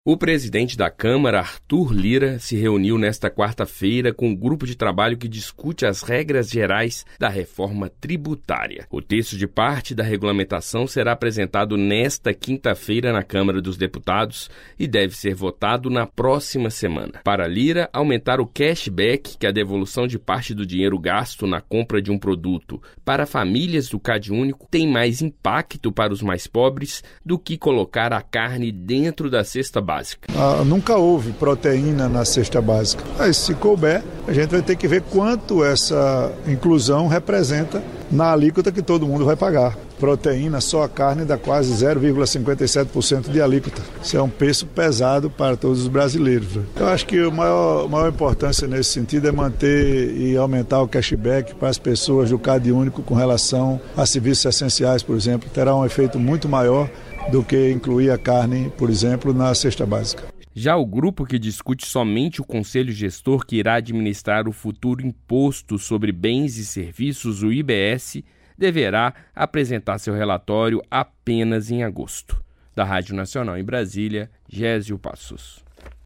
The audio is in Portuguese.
O presidente da Câmara, Arthur Lira, se reuniu nesta quarta-feira com um grupo de trabalho que discute as regras gerais da reforma tributária. O texto de parte da regulamentação será apresentado nesta quinta-feira na Câmara dos Deputados e deve ser votado na próxima semana. Para Lira, aumentar o cashback, que é a devolução de parte do dinheiro gasto na compra de um produto para famílias do CadÚnico, tem mais impacto para os mais pobres do que colocar a carne dentro da cesta básica. Nunca houve proteína na cesta básica. Mas se couber, a gente vai ter que ver quanto essa inclusão representa na alíquota que todo mundo vai pagar. Proteína, só a carne dá quase 0,57% de alíquota. Isso é um peso pesado para todos os brasileiros. Eu acho que a maior importância nesse sentido é manter e aumentar o cashback para as pessoas do CadÚnico com relação a serviços essenciais, por exemplo. Terá um efeito muito maior do que incluir a carne, por exemplo, na cesta básica. Já o grupo que discute somente o Conselho Gestor que irá administrar o futuro Imposto sobre Bens e Serviços, o IBS, deverá apresentar seu relatório apenas em agosto. Da Rádio Nacional em Brasília, Gésio Passos.